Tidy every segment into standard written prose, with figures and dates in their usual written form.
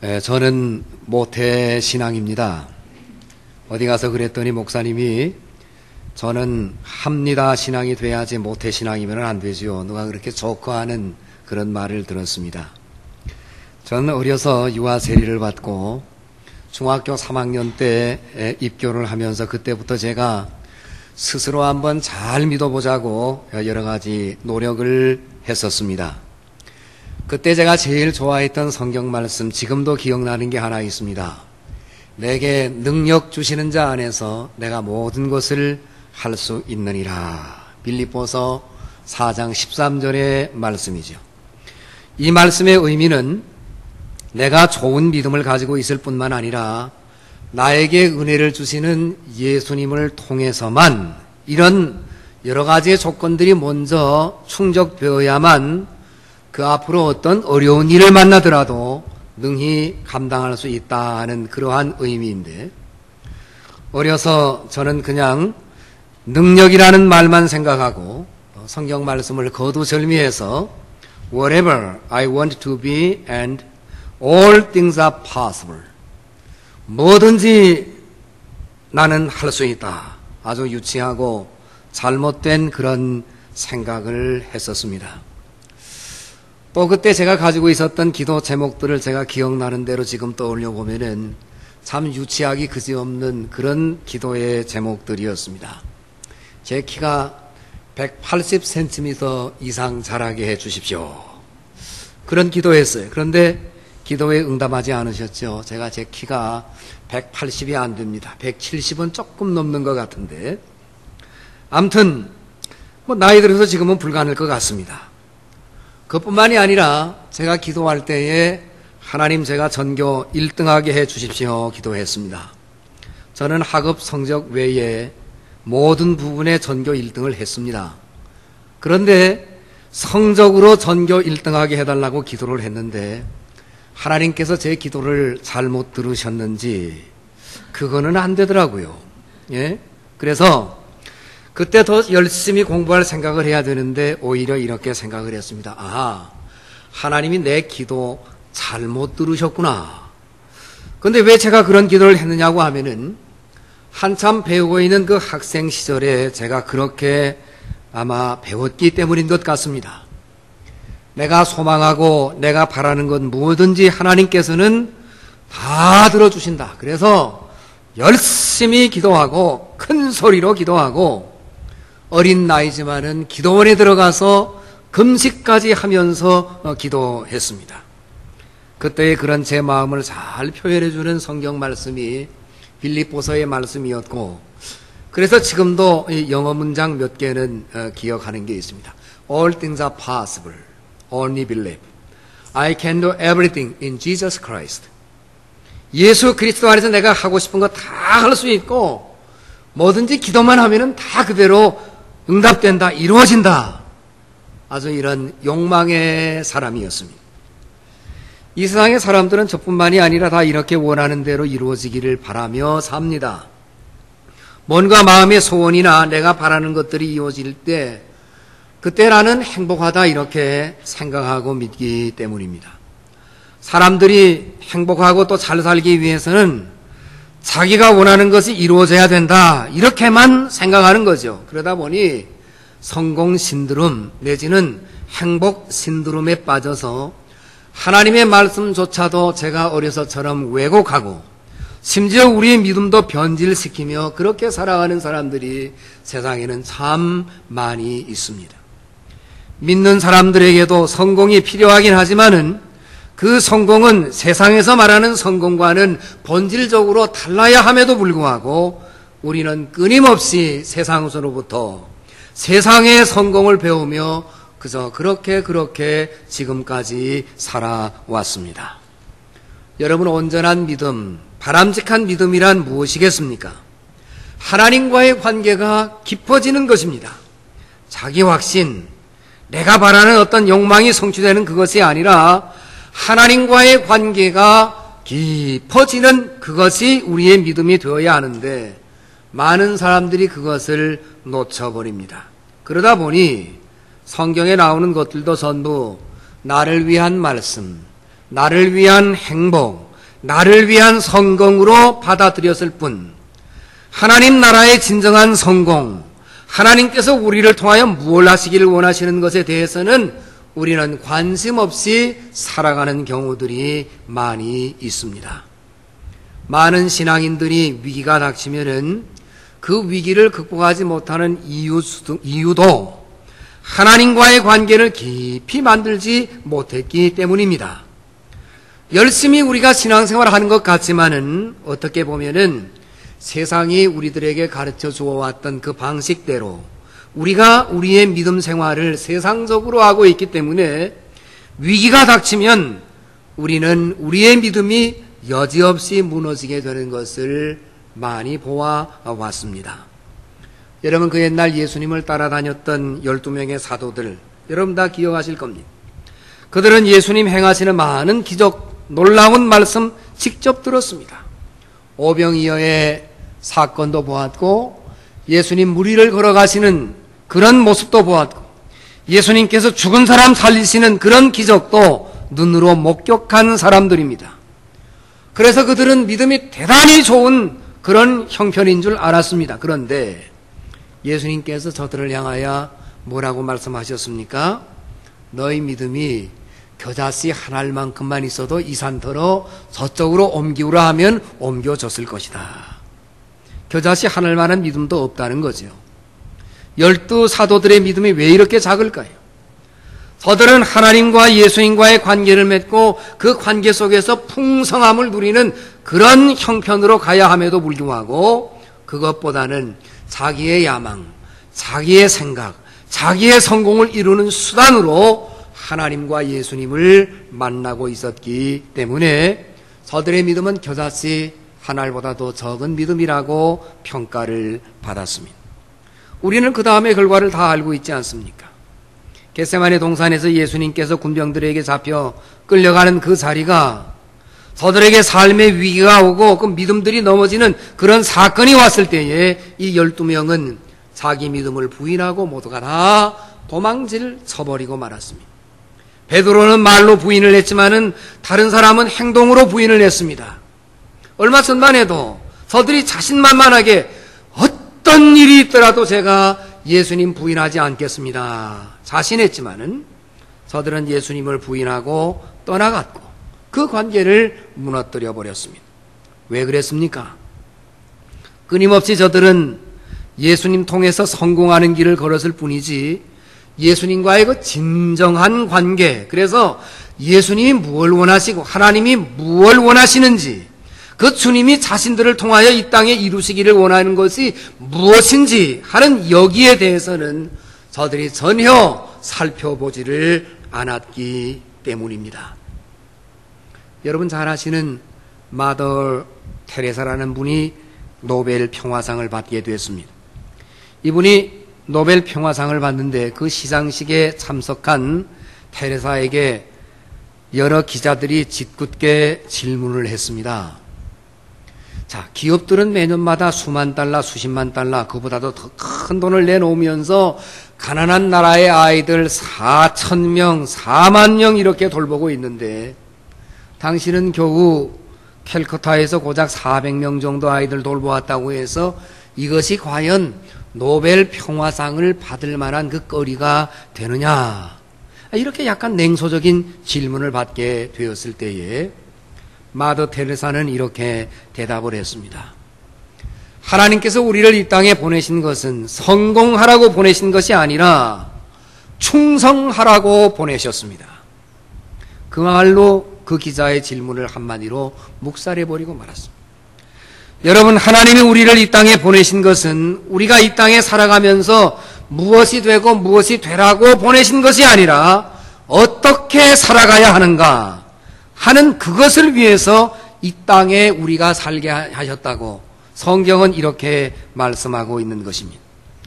저는 모태신앙입니다. 어디 가서 그랬더니 목사님이 저는 합니다 신앙이 돼야지 모태신앙이면 안 되죠. 누가 그렇게 조커하는 그런 말을 들었습니다. 저는 어려서 유아세리를 받고 중학교 3학년 때 입교를 하면서 그때부터 제가 스스로 한번 잘 믿어보자고 여러 가지 노력을 했었습니다. 그때 제가 제일 좋아했던 성경 말씀, 지금도 기억나는 게 하나 있습니다. 내게 능력 주시는 자 안에서 내가 모든 것을 할 수 있느니라. 빌립보서 4장 13절의 말씀이죠. 이 말씀의 의미는 내가 좋은 믿음을 가지고 있을 뿐만 아니라 나에게 은혜를 주시는 예수님을 통해서만 이런 여러 가지의 조건들이 먼저 충족되어야만 그 앞으로 어떤 어려운 일을 만나더라도 능히 감당할 수 있다는 그러한 의미인데, 어려서 저는 그냥 능력이라는 말만 생각하고 성경 말씀을 거두절미해서 Whatever I want to be and all things are possible, 뭐든지 나는 할 수 있다. 아주 유치하고 잘못된 그런 생각을 했었습니다. 또 그때 제가 가지고 있었던 기도 제목들을 제가 기억나는 대로 지금 떠올려 보면은 참 유치하기 그지없는 그런 기도의 제목들이었습니다. 제 키가 180cm 이상 자라게 해 주십시오. 그런 기도했어요. 그런데 기도에 응답하지 않으셨죠. 제가 제 키가 180이 안 됩니다. 170은 조금 넘는 것 같은데, 아무튼 나이 들어서 지금은 불가능할 것 같습니다. 그것뿐만이 아니라 제가 기도할 때에 하나님 제가 전교 1등하게 해 주십시오 기도했습니다. 저는 학업 성적 외에 모든 부분에 전교 1등을 했습니다. 그런데 성적으로 전교 1등하게 해달라고 기도를 했는데 하나님께서 제 기도를 잘못 들으셨는지 그거는 안 되더라고요. 예? 그래서 그때 더 열심히 공부할 생각을 해야 되는데 오히려 이렇게 생각을 했습니다. 아하, 하나님이 내 기도 잘못 들으셨구나. 그런데 왜 제가 그런 기도를 했느냐고 하면은 한참 배우고 있는 그 학생 시절에 제가 그렇게 아마 배웠기 때문인 것 같습니다. 내가 소망하고 내가 바라는 것 무엇든지 하나님께서는 다 들어주신다. 그래서 열심히 기도하고 큰 소리로 기도하고 어린 나이지만은 기도원에 들어가서 금식까지 하면서 기도했습니다. 그때의 그런 제 마음을 잘 표현해 주는 성경 말씀이 빌립보서의 말씀이었고, 그래서 지금도 영어 문장 몇 개는 기억하는 게 있습니다. All things are possible, only believe. I can do everything in Jesus Christ. 예수 그리스도 안에서 내가 하고 싶은 거 다 할 수 있고 뭐든지 기도만 하면은 다 그대로 응답된다, 이루어진다. 아주 이런 욕망의 사람이었습니다. 이 세상의 사람들은 저뿐만이 아니라 다 이렇게 원하는 대로 이루어지기를 바라며 삽니다. 뭔가 마음의 소원이나 내가 바라는 것들이 이루어질 때 그때 나는 행복하다 이렇게 생각하고 믿기 때문입니다. 사람들이 행복하고 또 잘 살기 위해서는 자기가 원하는 것이 이루어져야 된다 이렇게만 생각하는 거죠. 그러다 보니 성공 신드롬 내지는 행복 신드롬에 빠져서 하나님의 말씀조차도 제가 어려서처럼 왜곡하고 심지어 우리의 믿음도 변질시키며 그렇게 살아가는 사람들이 세상에는 참 많이 있습니다. 믿는 사람들에게도 성공이 필요하긴 하지만은 그 성공은 세상에서 말하는 성공과는 본질적으로 달라야 함에도 불구하고 우리는 끊임없이 세상으로부터 세상의 성공을 배우며 그저 그렇게 지금까지 살아왔습니다. 여러분, 온전한 믿음, 바람직한 믿음이란 무엇이겠습니까? 하나님과의 관계가 깊어지는 것입니다. 자기 확신, 내가 바라는 어떤 욕망이 성취되는 그것이 아니라 하나님과의 관계가 깊어지는 그것이 우리의 믿음이 되어야 하는데 많은 사람들이 그것을 놓쳐버립니다. 그러다 보니 성경에 나오는 것들도 전부 나를 위한 말씀, 나를 위한 행복, 나를 위한 성공으로 받아들였을 뿐, 하나님 나라의 진정한 성공, 하나님께서 우리를 통하여 무엇을 하시기를 원하시는 것에 대해서는 우리는 관심 없이 살아가는 경우들이 많이 있습니다. 많은 신앙인들이 위기가 닥치면은 그 위기를 극복하지 못하는 이유도 하나님과의 관계를 깊이 만들지 못했기 때문입니다. 열심히 우리가 신앙생활을 하는 것 같지만은 어떻게 보면은 세상이 우리들에게 가르쳐 주어왔던 그 방식대로 우리가 우리의 믿음 생활을 세상적으로 하고 있기 때문에 위기가 닥치면 우리는 우리의 믿음이 여지없이 무너지게 되는 것을 많이 보아왔습니다. 여러분, 그 옛날 예수님을 따라다녔던 12명의 사도들, 여러분 다 기억하실 겁니다. 그들은 예수님 행하시는 많은 기적, 놀라운 말씀 직접 들었습니다. 오병이어의 사건도 보았고, 예수님 무리를 걸어가시는 그런 모습도 보았고, 예수님께서 죽은 사람 살리시는 그런 기적도 눈으로 목격한 사람들입니다. 그래서 그들은 믿음이 대단히 좋은 그런 형편인 줄 알았습니다. 그런데 예수님께서 저들을 향하여 뭐라고 말씀하셨습니까? 너희 믿음이 겨자씨 한 알만큼만 있어도 이 산더러 저쪽으로 옮기우라 하면 옮겨졌을 것이다. 겨자씨 한 알만한 믿음도 없다는 거죠. 12 사도들의 믿음이 왜 이렇게 작을까요? 저들은 하나님과 예수님과의 관계를 맺고 그 관계 속에서 풍성함을 누리는 그런 형편으로 가야 함에도 불구하고 그것보다는 자기의 야망, 자기의 생각, 자기의 성공을 이루는 수단으로 하나님과 예수님을 만나고 있었기 때문에 저들의 믿음은 겨자씨 한 알보다도 적은 믿음이라고 평가를 받았습니다. 우리는 그 다음의 결과를 다 알고 있지 않습니까? 겟세마네 동산에서 예수님께서 군병들에게 잡혀 끌려가는 그 자리가 저들에게 삶의 위기가 오고 그 믿음들이 넘어지는 그런 사건이 왔을 때에 이 12명은 자기 믿음을 부인하고 모두가 다 도망질 쳐버리고 말았습니다. 베드로는 말로 부인을 했지만은 다른 사람은 행동으로 부인을 했습니다. 얼마 전만 해도 저들이 자신만만하게 어떤 일이 있더라도 제가 예수님 부인하지 않겠습니다 자신했지만은 저들은 예수님을 부인하고 떠나갔고 그 관계를 무너뜨려 버렸습니다. 왜 그랬습니까? 끊임없이 저들은 예수님 통해서 성공하는 길을 걸었을 뿐이지 예수님과의 그 진정한 관계, 그래서 예수님이 무엇을 원하시고 하나님이 무엇을 원하시는지, 그 주님이 자신들을 통하여 이 땅에 이루시기를 원하는 것이 무엇인지 하는 여기에 대해서는 저들이 전혀 살펴보지를 않았기 때문입니다. 여러분 잘 아시는 마더 테레사라는 분이 노벨 평화상을 받게 됐습니다. 이분이 노벨 평화상을 받는데 그 시상식에 참석한 테레사에게 여러 기자들이 짓궂게 질문을 했습니다. 자, 기업들은 매년마다 수만 달러, 수십만 달러, 그보다도 더 큰 돈을 내놓으면서 가난한 나라의 아이들 4,000명, 4만 명 이렇게 돌보고 있는데 당신은 겨우 캘커타에서 고작 400명 정도 아이들 돌보았다고 해서 이것이 과연 노벨 평화상을 받을 만한 그 거리가 되느냐, 이렇게 약간 냉소적인 질문을 받게 되었을 때에 마더 테레사는 이렇게 대답을 했습니다. 하나님께서 우리를 이 땅에 보내신 것은 성공하라고 보내신 것이 아니라 충성하라고 보내셨습니다. 그 말로 그 기자의 질문을 한마디로 묵살해버리고 말았습니다. 여러분, 하나님이 우리를 이 땅에 보내신 것은 우리가 이 땅에 살아가면서 무엇이 되고 무엇이 되라고 보내신 것이 아니라 어떻게 살아가야 하는가 하는 그것을 위해서 이 땅에 우리가 살게 하셨다고 성경은 이렇게 말씀하고 있는 것입니다.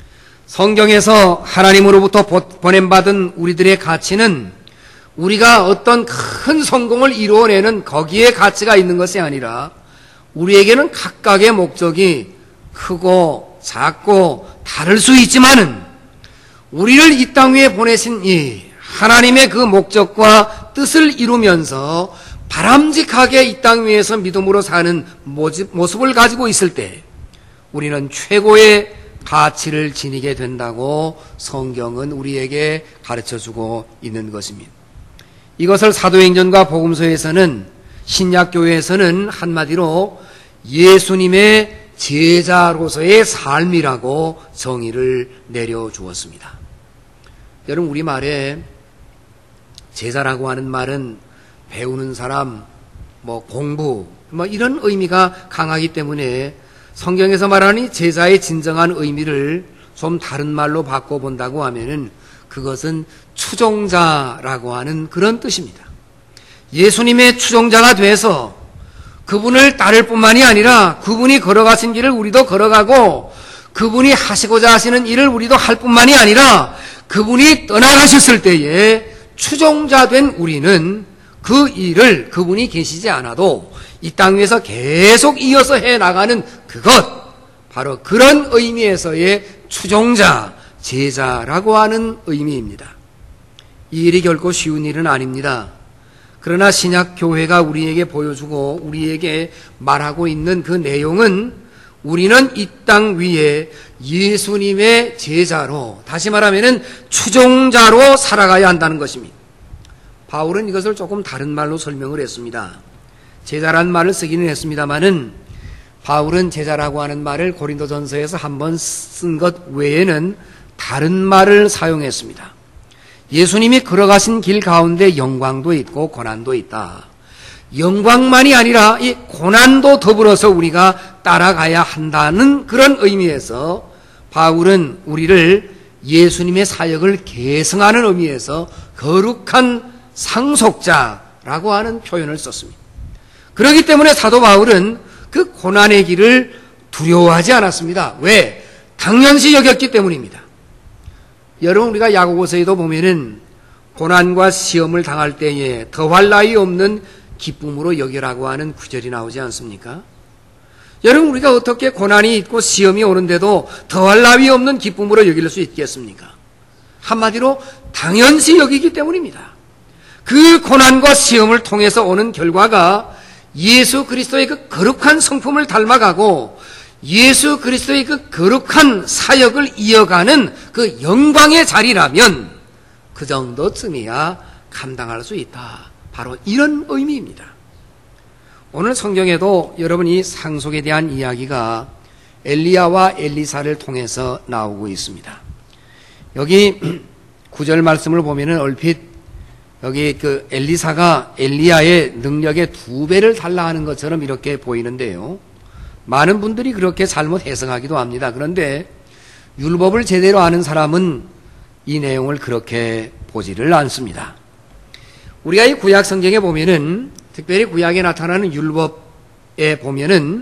성경에서 하나님으로부터 보냄받은 우리들의 가치는 우리가 어떤 큰 성공을 이루어내는 거기에 가치가 있는 것이 아니라 우리에게는 각각의 목적이 크고 작고 다를 수 있지만은 우리를 이 땅 위에 보내신 이 하나님의 그 목적과 뜻을 이루면서 바람직하게 이 땅 위에서 믿음으로 사는 모습을 가지고 있을 때 우리는 최고의 가치를 지니게 된다고 성경은 우리에게 가르쳐주고 있는 것입니다. 이것을 사도행전과 복음서에서는, 신약교회에서는 한마디로 예수님의 제자로서의 삶이라고 정의를 내려주었습니다. 여러분, 우리말에 제자라고 하는 말은 배우는 사람, 공부, 이런 의미가 강하기 때문에 성경에서 말하는 이 제자의 진정한 의미를 좀 다른 말로 바꿔본다고 하면은 그것은 추종자라고 하는 그런 뜻입니다. 예수님의 추종자가 돼서 그분을 따를 뿐만이 아니라 그분이 걸어가신 길을 우리도 걸어가고 그분이 하시고자 하시는 일을 우리도 할 뿐만이 아니라 그분이 떠나가셨을 때에 추종자 된 우리는 그 일을 그분이 계시지 않아도 이 땅 위에서 계속 이어서 해나가는 그것, 바로 그런 의미에서의 추종자, 제자라고 하는 의미입니다. 이 일이 결코 쉬운 일은 아닙니다. 그러나 신약교회가 우리에게 보여주고 우리에게 말하고 있는 그 내용은 우리는 이 땅 위에 예수님의 제자로, 다시 말하면 추종자로 살아가야 한다는 것입니다. 바울은 이것을 조금 다른 말로 설명을 했습니다. 제자라는 말을 쓰기는 했습니다마는 바울은 제자라고 하는 말을 고린도전서에서 한번 쓴 것 외에는 다른 말을 사용했습니다. 예수님이 걸어가신 길 가운데 영광도 있고 고난도 있다. 영광만이 아니라 이 고난도 더불어서 우리가 따라가야 한다는 그런 의미에서 바울은 우리를 예수님의 사역을 계승하는 의미에서 거룩한 상속자라고 하는 표현을 썼습니다. 그렇기 때문에 사도 바울은 그 고난의 길을 두려워하지 않았습니다. 왜? 당연시 여겼기 때문입니다. 여러분, 우리가 야고보서에도 보면은 고난과 시험을 당할 때에 더할 나위 없는 기쁨으로 여기라고 하는 구절이 나오지 않습니까? 여러분, 우리가 어떻게 고난이 있고 시험이 오는데도 더할 나위 없는 기쁨으로 여길 수 있겠습니까? 한마디로 당연시 여기기 때문입니다. 그 고난과 시험을 통해서 오는 결과가 예수 그리스도의 그 거룩한 성품을 닮아가고 예수 그리스도의 그 거룩한 사역을 이어가는 그 영광의 자리라면 그 정도쯤이야 감당할 수 있다. 바로 이런 의미입니다. 오늘 성경에도 여러분이 상속에 대한 이야기가 엘리야와 엘리사를 통해서 나오고 있습니다. 여기 9절 말씀을 보면은 얼핏 여기 그 엘리사가 엘리야의 능력의 2배를 달라 하는 것처럼 이렇게 보이는데요. 많은 분들이 그렇게 잘못 해석하기도 합니다. 그런데 율법을 제대로 아는 사람은 이 내용을 그렇게 보지를 않습니다. 우리가 이 구약 성경에 보면은, 특별히 구약에 나타나는 율법에 보면은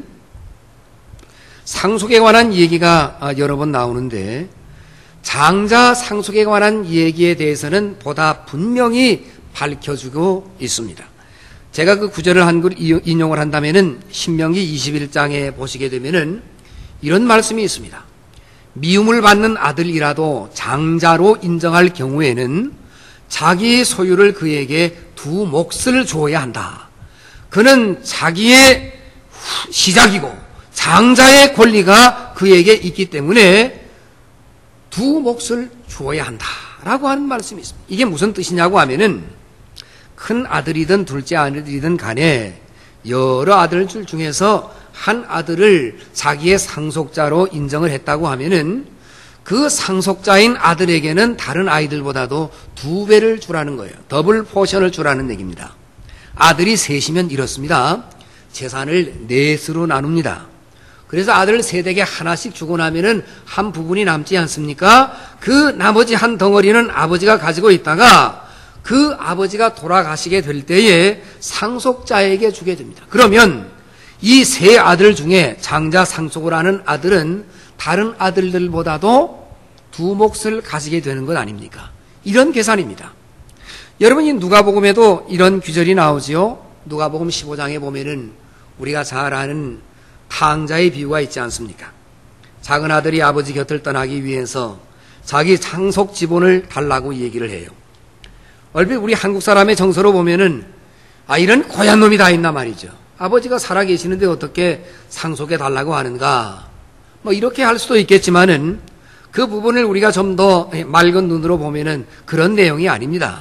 상속에 관한 얘기가 여러 번 나오는데 장자 상속에 관한 얘기에 대해서는 보다 분명히 밝혀주고 있습니다. 제가 그 구절을 한글 인용을 한다면은 신명기 21장에 보시게 되면은 이런 말씀이 있습니다. 미움을 받는 아들이라도 장자로 인정할 경우에는 자기의 소유를 그에게 2 몫을 주어야 한다. 그는 자기의 시작이고 장자의 권리가 그에게 있기 때문에 2 몫을 주어야 한다라고 하는 말씀이 있습니다. 이게 무슨 뜻이냐고 하면은 큰 아들이든 둘째 아들이든 간에 여러 아들들 중에서 한 아들을 자기의 상속자로 인정을 했다고 하면은 그 상속자인 아들에게는 다른 아이들보다도 2배를 주라는 거예요. 더블 포션을 주라는 얘기입니다. 아들이 셋이면 이렇습니다. 재산을 넷으로 나눕니다. 그래서 아들 세대에게 하나씩 주고 나면은 한 부분이 남지 않습니까? 그 나머지 한 덩어리는 아버지가 가지고 있다가 그 아버지가 돌아가시게 될 때에 상속자에게 주게 됩니다. 그러면 이 3 아들 중에 장자 상속을 하는 아들은 다른 아들들보다도 2 몫을 가지게 되는 것 아닙니까? 이런 계산입니다. 여러분이 누가복음에도 이런 규절이 나오지요. 누가복음 15장에 보면은 우리가 잘 아는 탕자의 비유가 있지 않습니까? 작은 아들이 아버지 곁을 떠나기 위해서 자기 상속 지분을 달라고 얘기를 해요. 얼핏 우리 한국 사람의 정서로 보면은 이런 고얀 놈이 다 있나 말이죠. 아버지가 살아계시는데 어떻게 상속해 달라고 하는가? 뭐 이렇게 할 수도 있겠지만은 그 부분을 우리가 좀 더 맑은 눈으로 보면은 그런 내용이 아닙니다.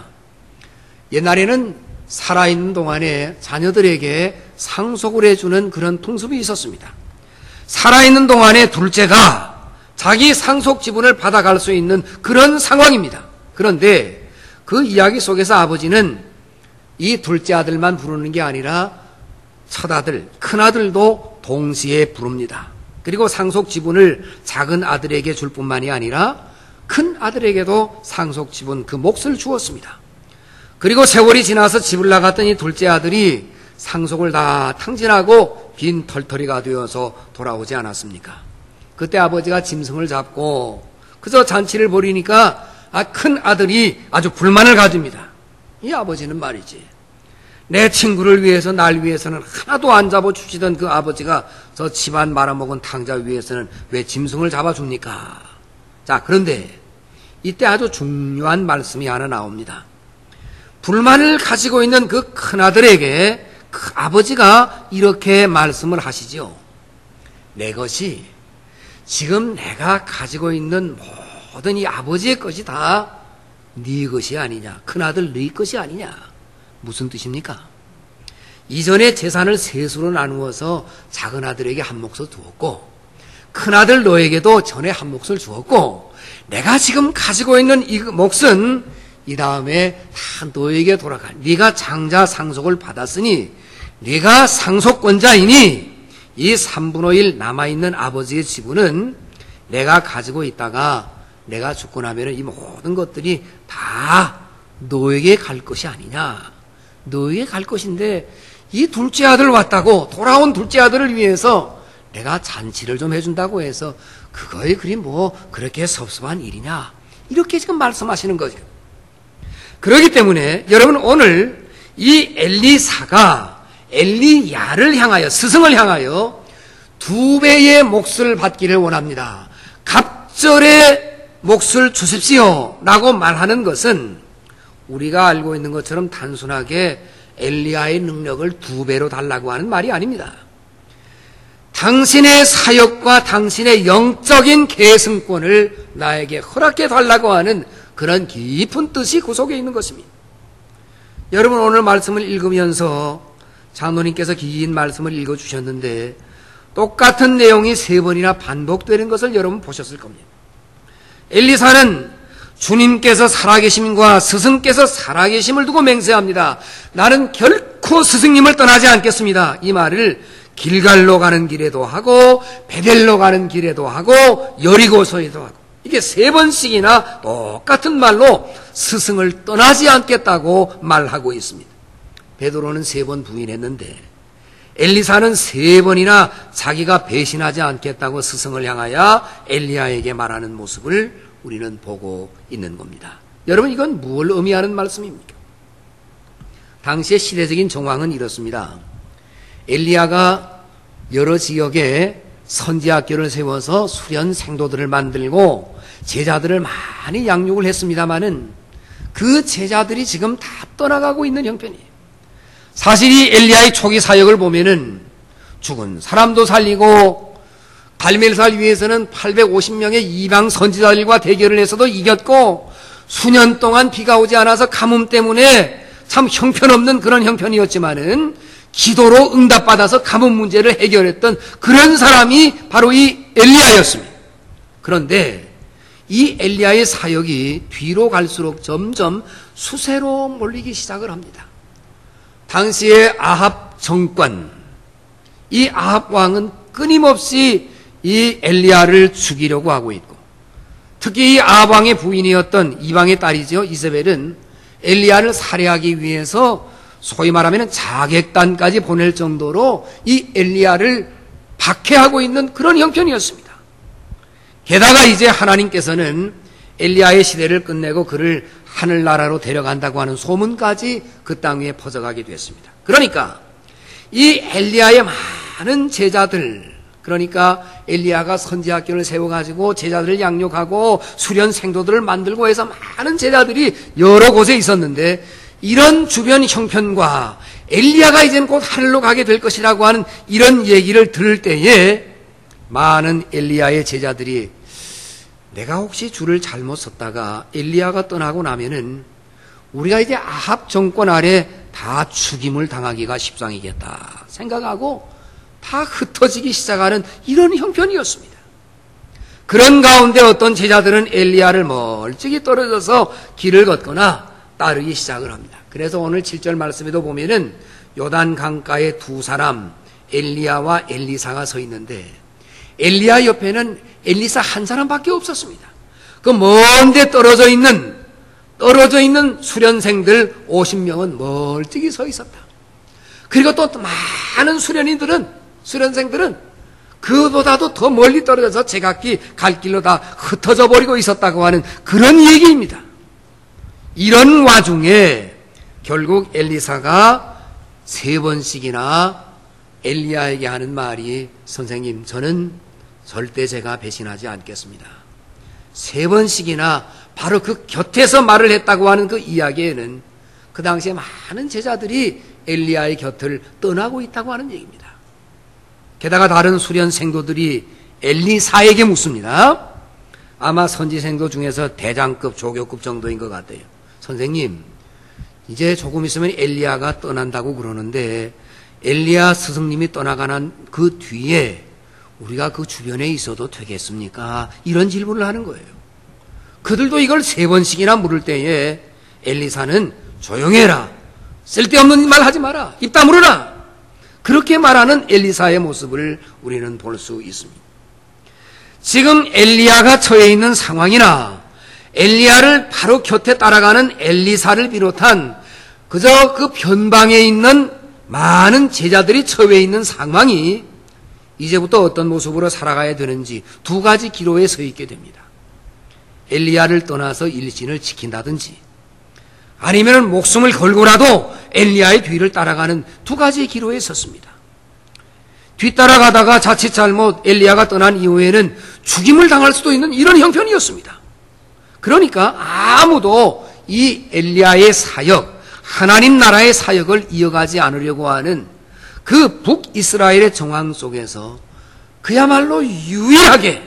옛날에는 살아있는 동안에 자녀들에게 상속을 해주는 그런 풍습이 있었습니다. 살아있는 동안에 둘째가 자기 상속 지분을 받아갈 수 있는 그런 상황입니다. 그런데 그 이야기 속에서 아버지는 이 둘째 아들만 부르는 게 아니라 첫아들, 큰아들도 동시에 부릅니다. 그리고 상속 지분을 작은 아들에게 줄 뿐만이 아니라 큰 아들에게도 상속 지분 그 몫을 주었습니다. 그리고 세월이 지나서 집을 나갔던 이 둘째 아들이 상속을 다 탕진하고 빈 털터리가 되어서 돌아오지 않았습니까? 그때 아버지가 짐승을 잡고 그저 잔치를 벌이니까 큰 아들이 아주 불만을 가집니다. 이 아버지는 말이지, 내 친구를 위해서 날 위해서는 하나도 안 잡아주시던 그 아버지가 저 집안 말아먹은 탕자 위해서는 왜 짐승을 잡아줍니까? 자, 그런데 이때 아주 중요한 말씀이 하나 나옵니다. 불만을 가지고 있는 그 큰아들에게 그 아버지가 이렇게 말씀을 하시죠. 내 것이 지금 내가 가지고 있는 모든 이 아버지의 것이 다 네 것이 아니냐, 큰아들 네 것이 아니냐. 무슨 뜻입니까? 이전에 재산을 셋으로 나누어서 작은 아들에게 한 몫을 두었고 큰아들 너에게도 전에 한 몫을 주었고 내가 지금 가지고 있는 이 몫은 이 다음에 다 너에게 돌아가. 네가 장자 상속을 받았으니 네가 상속권자이니 이 3분의 1 남아있는 아버지의 지분은 내가 가지고 있다가 내가 죽고 나면 이 모든 것들이 다 너에게 갈 것이 아니냐. 너에게 갈 것인데 이 둘째 아들 왔다고 돌아온 둘째 아들을 위해서 내가 잔치를 좀 해준다고 해서 그거에 그리 뭐 그렇게 섭섭한 일이냐. 이렇게 지금 말씀하시는 거죠. 그렇기 때문에 여러분 오늘 이 엘리사가 엘리야를 향하여 스승을 향하여 2배의 몫을 받기를 원합니다. 갑절의 몫을 주십시오 라고 말하는 것은 우리가 알고 있는 것처럼 단순하게 엘리야의 능력을 2배로 달라고 하는 말이 아닙니다. 당신의 사역과 당신의 영적인 계승권을 나에게 허락해 달라고 하는 그런 깊은 뜻이 그 속에 있는 것입니다. 여러분 오늘 말씀을 읽으면서 장로님께서 긴 말씀을 읽어주셨는데 똑같은 내용이 3번이나 반복되는 것을 여러분 보셨을 겁니다. 엘리사는 주님께서 살아계심과 스승께서 살아계심을 두고 맹세합니다. 나는 결코 스승님을 떠나지 않겠습니다. 이 말을 길갈로 가는 길에도 하고 베델로 가는 길에도 하고 여리고서에도 하고 이게 3번씩이나 똑같은 말로 스승을 떠나지 않겠다고 말하고 있습니다. 베드로는 3번 부인했는데 엘리사는 3번이나 자기가 배신하지 않겠다고 스승을 향하여 엘리야에게 말하는 모습을 우리는 보고 있는 겁니다. 여러분 이건 무엇을 의미하는 말씀입니까? 당시의 시대적인 정황은 이렇습니다. 엘리야가 여러 지역에 선지학교를 세워서 수련 생도들을 만들고 제자들을 많이 양육을 했습니다마는 그 제자들이 지금 다 떠나가고 있는 형편이에요. 사실 이 엘리야의 초기 사역을 보면은 죽은 사람도 살리고 갈멜살 위에서는 850명의 이방 선지자들과 대결을 해서도 이겼고 수년 동안 비가 오지 않아서 가뭄 때문에 참 형편없는 그런 형편이었지만은 기도로 응답받아서 가뭄 문제를 해결했던 그런 사람이 바로 이 엘리야였습니다. 그런데 이 엘리야의 사역이 뒤로 갈수록 점점 수세로 몰리기 시작을 합니다. 당시의 아합 정권, 이 아합 왕은 끊임없이 이 엘리야를 죽이려고 하고 있고 특히 이 아합 왕의 부인이었던 이방의 딸이죠. 이세벨은 엘리야를 살해하기 위해서 소위 말하면 자객단까지 보낼 정도로 이 엘리야를 박해하고 있는 그런 형편이었습니다. 게다가 이제 하나님께서는 엘리야의 시대를 끝내고 그를 하늘나라로 데려간다고 하는 소문까지 그 땅 위에 퍼져가게 됐습니다. 그러니까 이 엘리야의 많은 제자들, 그러니까 엘리야가 선지학교를 세워가지고 제자들을 양육하고 수련 생도들을 만들고 해서 많은 제자들이 여러 곳에 있었는데 이런 주변 형편과 엘리야가 이제는 곧 하늘로 가게 될 것이라고 하는 이런 얘기를 들을 때에 많은 엘리야의 제자들이 내가 혹시 줄을 잘못 섰다가 엘리야가 떠나고 나면은 우리가 이제 아합 정권 아래 다 죽임을 당하기가 십상이겠다 생각하고 다 흩어지기 시작하는 이런 형편이었습니다. 그런 가운데 어떤 제자들은 엘리야를 멀찍이 떨어져서 길을 걷거나 따르기 시작을 합니다. 그래서 오늘 7절 말씀에도 보면은 요단 강가에 두 사람 엘리야와 엘리사가 서 있는데 엘리야 옆에는 엘리사 한 사람밖에 없었습니다. 그 먼데 떨어져 있는 수련생들 50명은 멀찍이 서 있었다. 그리고 또 많은 수련생들은 그보다도 더 멀리 떨어져서 제각기 갈 길로 다 흩어져 버리고 있었다고 하는 그런 얘기입니다. 이런 와중에 결국 엘리사가 3번씩이나 엘리야에게 하는 말이 선생님 저는 절대 제가 배신하지 않겠습니다. 3번씩이나 바로 그 곁에서 말을 했다고 하는 그 이야기에는 그 당시에 많은 제자들이 엘리야의 곁을 떠나고 있다고 하는 얘기입니다. 게다가 다른 수련 생도들이 엘리사에게 묻습니다. 아마 선지생도 중에서 대장급, 조교급 정도인 것 같아요. 선생님, 이제 조금 있으면 엘리야가 떠난다고 그러는데 엘리야 스승님이 떠나가는 그 뒤에 우리가 그 주변에 있어도 되겠습니까? 이런 질문을 하는 거예요. 그들도 이걸 3번씩이나 물을 때에 엘리사는 조용해라. 쓸데없는 말 하지 마라. 입 다물어라. 그렇게 말하는 엘리사의 모습을 우리는 볼 수 있습니다. 지금 엘리야가 처해 있는 상황이나 엘리야를 바로 곁에 따라가는 엘리사를 비롯한 그저 그 변방에 있는 많은 제자들이 처해 있는 상황이 이제부터 어떤 모습으로 살아가야 되는지 2가지 기로에 서 있게 됩니다. 엘리야를 떠나서 일신을 지킨다든지 아니면 목숨을 걸고라도 엘리야의 뒤를 따라가는 2가지 기로에 섰습니다. 뒤따라가다가 자칫 잘못 엘리야가 떠난 이후에는 죽임을 당할 수도 있는 이런 형편이었습니다. 그러니까 아무도 이 엘리야의 사역, 하나님 나라의 사역을 이어가지 않으려고 하는 그 북이스라엘의 정황 속에서 그야말로 유일하게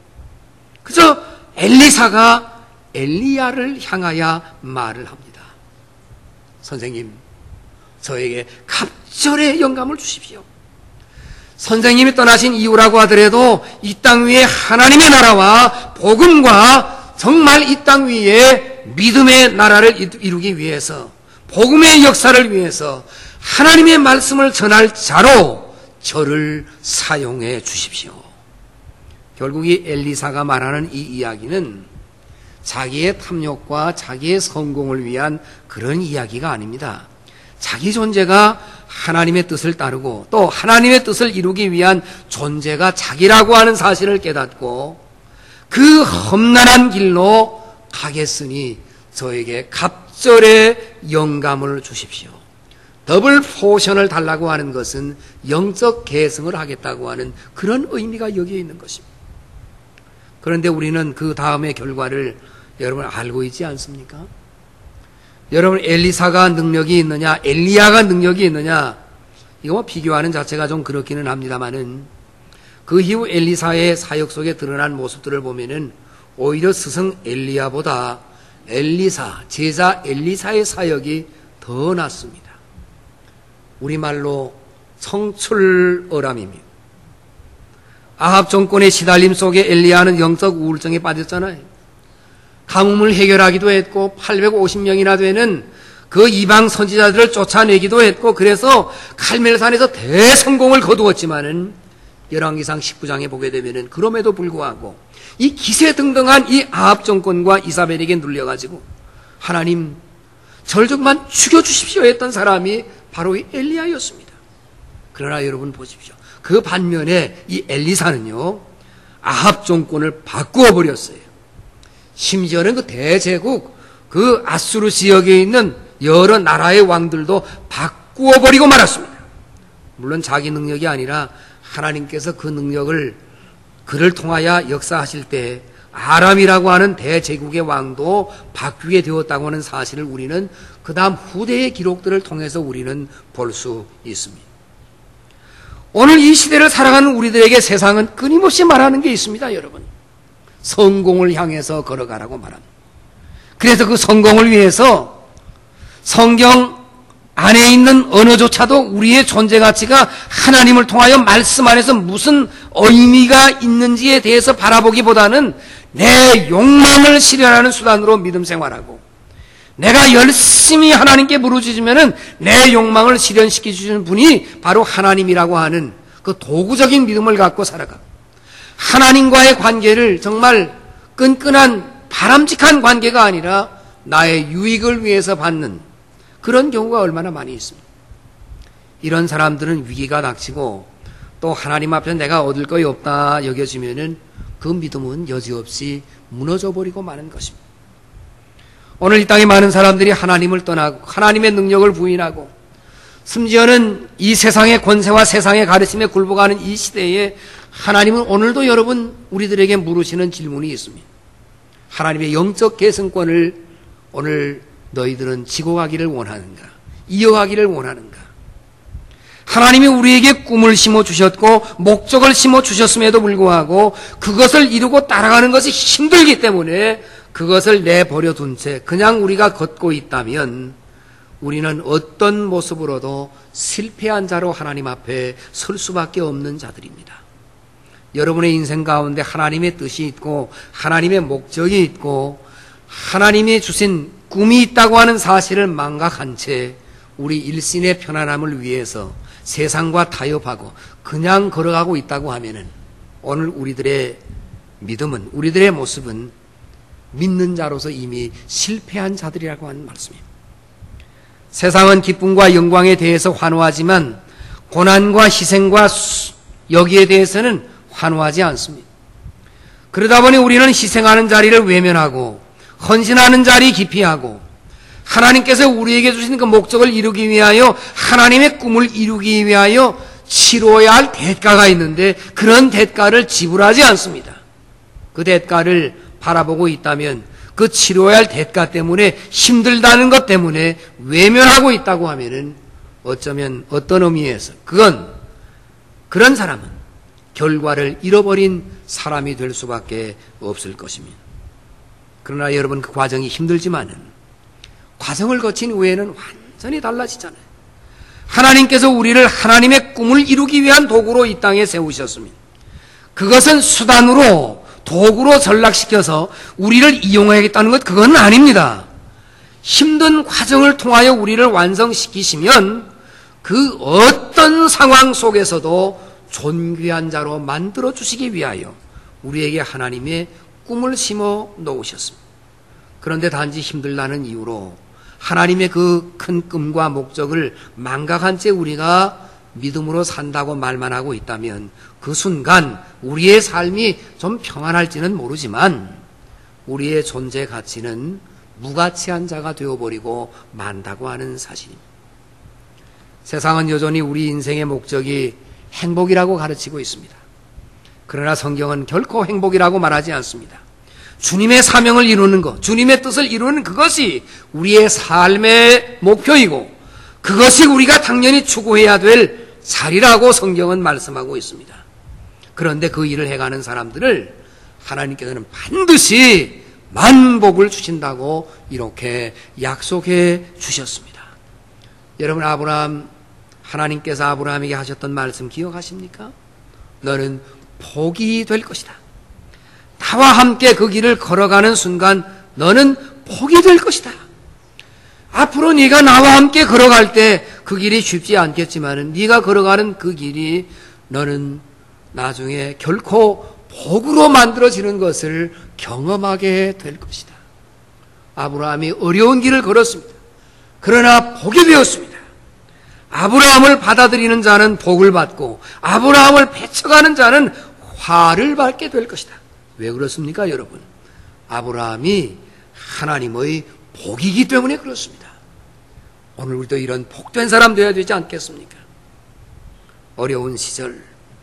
그저 엘리사가 엘리야를 향하여 말을 합니다. 선생님, 저에게 갑절의 영감을 주십시오. 선생님이 떠나신 이후라고 하더라도 이 땅 위에 하나님의 나라와 복음과 정말 이 땅 위에 믿음의 나라를 이루기 위해서 복음의 역사를 위해서 하나님의 말씀을 전할 자로 저를 사용해 주십시오. 결국 이 엘리사가 말하는 이 이야기는 자기의 탐욕과 자기의 성공을 위한 그런 이야기가 아닙니다. 자기 존재가 하나님의 뜻을 따르고 또 하나님의 뜻을 이루기 위한 존재가 자기라고 하는 사실을 깨닫고 그 험난한 길로 가겠으니 저에게 갑절의 영감을 주십시오. 더블 포션을 달라고 하는 것은 영적 계승을 하겠다고 하는 그런 의미가 여기에 있는 것입니다. 그런데 우리는 그 다음의 결과를 여러분 알고 있지 않습니까? 여러분 엘리사가 능력이 있느냐 엘리야가 능력이 있느냐 이거 비교하는 자체가 좀 그렇기는 합니다만은 그 이후 엘리사의 사역 속에 드러난 모습들을 보면은 오히려 스승 엘리야보다 엘리사, 제자 엘리사의 사역이 더 낫습니다. 우리말로 청출어람입니다. 아합 정권의 시달림 속에 엘리야는 영적 우울증에 빠졌잖아요. 가뭄을 해결하기도 했고 850명이나 되는 그 이방 선지자들을 쫓아내기도 했고 그래서 갈멜산에서 대성공을 거두었지만은 열왕기상 19장에 보게 되면은 그럼에도 불구하고 이 기세등등한 이 아합 정권과 이사벨에게 눌려가지고 하나님 절 좀만 죽여주십시오 했던 사람이 바로 이 엘리야였습니다. 그러나 여러분 보십시오. 그 반면에 이 엘리사는요 아합 정권을 바꾸어 버렸어요. 심지어는 그 대제국 그 아수르 지역에 있는 여러 나라의 왕들도 바꾸어 버리고 말았습니다. 물론 자기 능력이 아니라 하나님께서 그 능력을 그를 통하여 역사하실 때 아람이라고 하는 대제국의 왕도 바뀌게 되었다고 하는 사실을 우리는 그 다음 후대의 기록들을 통해서 우리는 볼 수 있습니다. 오늘 이 시대를 살아가는 우리들에게 세상은 끊임없이 말하는 게 있습니다, 여러분. 성공을 향해서 걸어가라고 말합니다. 그래서 그 성공을 위해서 성경 안에 있는 언어조차도 우리의 존재 가치가 하나님을 통하여 말씀 안에서 무슨 의미가 있는지에 대해서 바라보기보다는 내 욕망을 실현하는 수단으로 믿음 생활하고, 내가 열심히 하나님께 부르짖으면은 내 욕망을 실현시켜 주시는 분이 바로 하나님이라고 하는 그 도구적인 믿음을 갖고 살아가. 하나님과의 관계를 정말 끈끈한 바람직한 관계가 아니라 나의 유익을 위해서 받는 그런 경우가 얼마나 많이 있습니다. 이런 사람들은 위기가 닥치고 또 하나님 앞에 내가 얻을 것이 없다 여겨지면은 그 믿음은 여지없이 무너져 버리고 마는 것입니다. 오늘 이 땅에 많은 사람들이 하나님을 떠나고 하나님의 능력을 부인하고 심지어는 이 세상의 권세와 세상의 가르침에 굴복하는 이 시대에 하나님은 오늘도 여러분 우리들에게 물으시는 질문이 있습니다. 하나님의 영적 계승권을 오늘 너희들은 지고 가기를 원하는가? 이어가기를 원하는가? 하나님이 우리에게 꿈을 심어주셨고 목적을 심어주셨음에도 불구하고 그것을 이루고 따라가는 것이 힘들기 때문에 그것을 내버려 둔 채 그냥 우리가 걷고 있다면 우리는 어떤 모습으로도 실패한 자로 하나님 앞에 설 수밖에 없는 자들입니다. 여러분의 인생 가운데 하나님의 뜻이 있고 하나님의 목적이 있고 하나님이 주신 꿈이 있다고 하는 사실을 망각한 채 우리 일신의 편안함을 위해서 세상과 타협하고 그냥 걸어가고 있다고 하면은 오늘 우리들의 믿음은, 우리들의 모습은 믿는 자로서 이미 실패한 자들이라고 하는 말씀입니다. 세상은 기쁨과 영광에 대해서 환호하지만 고난과 희생과 여기에 대해서는 환호하지 않습니다. 그러다 보니 우리는 희생하는 자리를 외면하고 헌신하는 자리 기피하고 하나님께서 우리에게 주신 그 목적을 이루기 위하여 하나님의 꿈을 이루기 위하여 치러야 할 대가가 있는데 그런 대가를 지불하지 않습니다. 그 대가를 바라보고 있다면 그 치러야 할 대가 때문에 힘들다는 것 때문에 외면하고 있다고 하면은 어쩌면 어떤 의미에서 그런 사람은 결과를 잃어버린 사람이 될 수밖에 없을 것입니다. 그러나 여러분 그 과정이 힘들지만은 과정을 거친 후에는 완전히 달라지잖아요. 하나님께서 우리를 하나님의 꿈을 이루기 위한 도구로 이 땅에 세우셨습니다. 그것은 수단으로 도구로 전락시켜서 우리를 이용하겠다는 것 그건 아닙니다. 힘든 과정을 통하여 우리를 완성시키시면 그 어떤 상황 속에서도 존귀한 자로 만들어 주시기 위하여 우리에게 하나님의 꿈을 심어 놓으셨습니다. 그런데 단지 힘들다는 이유로 하나님의 그 큰 꿈과 목적을 망각한 채 우리가 믿음으로 산다고 말만 하고 있다면 그 순간 우리의 삶이 좀 평안할지는 모르지만 우리의 존재 가치는 무가치한 자가 되어버리고 만다고 하는 사실입니다. 세상은 여전히 우리 인생의 목적이 행복이라고 가르치고 있습니다. 그러나 성경은 결코 행복이라고 말하지 않습니다. 주님의 사명을 이루는 것, 주님의 뜻을 이루는 그것이 우리의 삶의 목표이고 그것이 우리가 당연히 추구해야 될 자리라고 성경은 말씀하고 있습니다. 그런데 그 일을 해가는 사람들을 하나님께서는 반드시 만복을 주신다고 이렇게 약속해 주셨습니다. 여러분 하나님께서 아브라함에게 하셨던 말씀 기억하십니까? 너는 복이 될 것이다. 나와 함께 그 길을 걸어가는 순간 너는 복이 될 것이다. 앞으로 네가 나와 함께 걸어갈 때 그 길이 쉽지 않겠지만 네가 걸어가는 그 길이 너는 나중에 결코 복으로 만들어지는 것을 경험하게 될 것이다. 아브라함이 어려운 길을 걸었습니다. 그러나 복이 되었습니다. 아브라함을 받아들이는 자는 복을 받고 아브라함을 배척하는 자는 화를 받게 될 것이다. 왜 그렇습니까, 여러분? 아브라함이 하나님의 복이기 때문에 그렇습니다. 오늘 우리도 이런 복된 사람 되어야 되지 않겠습니까? 어려운 시절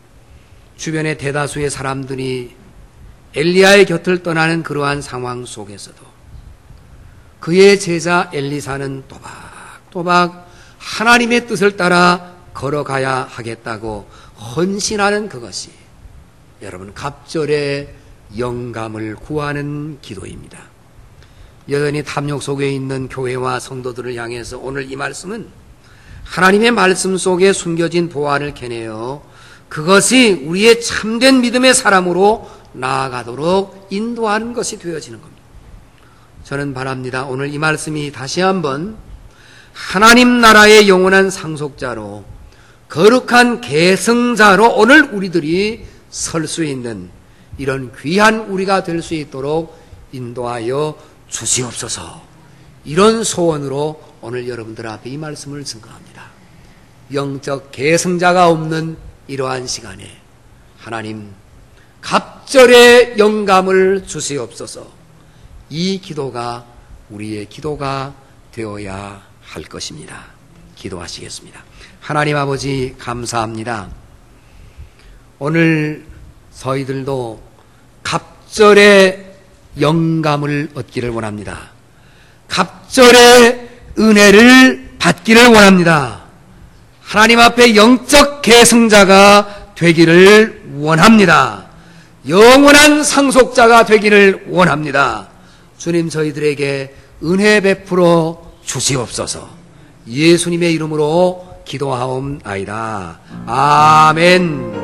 주변의 대다수의 사람들이 엘리야의 곁을 떠나는 그러한 상황 속에서도 그의 제자 엘리사는 또박또박 하나님의 뜻을 따라 걸어가야 하겠다고 헌신하는 그것이 여러분 갑절의 영감을 구하는 기도입니다. 여전히 탐욕 속에 있는 교회와 성도들을 향해서 오늘 이 말씀은 하나님의 말씀 속에 숨겨진 보안을 캐내어 그것이 우리의 참된 믿음의 사람으로 나아가도록 인도하는 것이 되어지는 겁니다. 저는 바랍니다. 오늘 이 말씀이 다시 한번 하나님 나라의 영원한 상속자로 거룩한 계승자로 오늘 우리들이 설 수 있는 이런 귀한 우리가 될 수 있도록 인도하여 주시옵소서. 이런 소원으로 오늘 여러분들 앞에 이 말씀을 증거합니다. 영적 계승자가 없는 이러한 시간에 하나님 갑절의 영감을 주시옵소서. 이 기도가 우리의 기도가 되어야 할 것입니다. 기도하시겠습니다. 하나님 아버지 감사합니다. 오늘 저희들도 갑절의 영감을 얻기를 원합니다. 갑절의 은혜를 받기를 원합니다. 하나님 앞에 영적 계승자가 되기를 원합니다. 영원한 상속자가 되기를 원합니다. 주님 저희들에게 은혜 베풀어 주시옵소서. 예수님의 이름으로 기도하옵나이다. 아멘.